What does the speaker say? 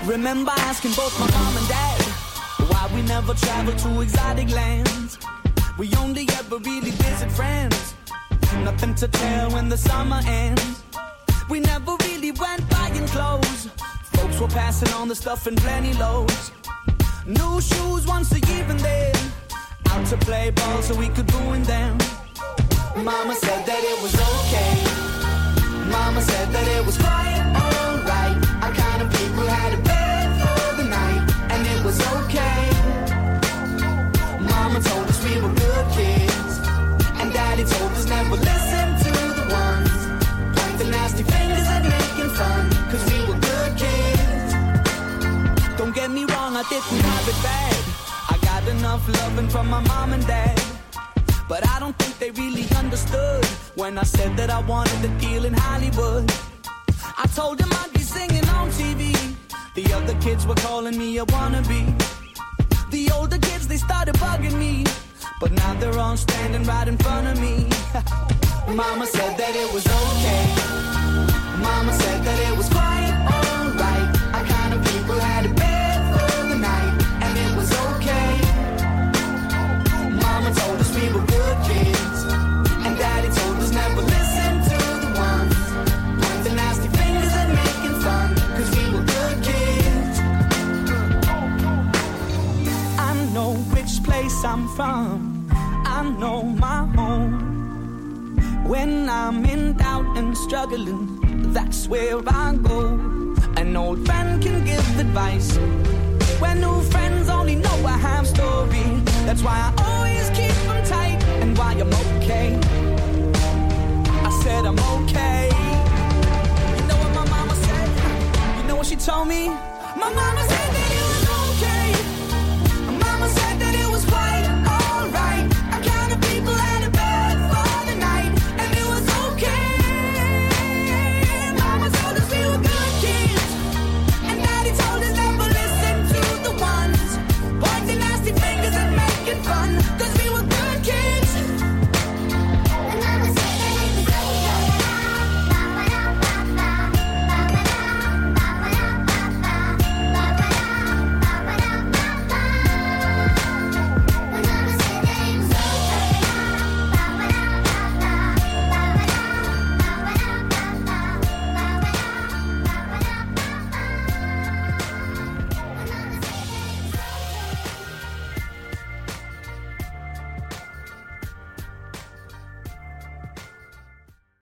Remember asking both my mom and dad why we never traveled to exotic lands. We only ever really visit friends. Nothing to tell when the summer ends. We never really went buying clothes. Folks were passing on the stuff in plenty loads. New shoes once a year and then out to play ball so we could ruin them. Mama said that it was okay. Mama said that it was quite alright. Our kind of people had a bed for the night, and it was okay. Mama told us we were good kids, and Daddy told us never listen to the ones pointing nasty fingers and making fun, cause we were good kids. Don't get me wrong, I didn't have it bad. I got enough loving from my mom and dad, but I don't think they really understood when I said that I wanted a deal in Hollywood. I told them I'd be singing on TV. The other kids were calling me a wannabe. The older kids, they started bugging me, but now they're all standing right in front of me. Mama said that it was okay. Mama said that it was quite alright. Our kind of people had a bed for the night, and it was okay. Mama told us we were good kids, and Daddy told us never listen to the ones pointing nasty fingers and making fun, cause we were good kids. I know which place I'm from, I know my home. When I'm in doubt and struggling, that's where I go. An old friend can give advice when new friends only know a half story. That's why I always keep them tight.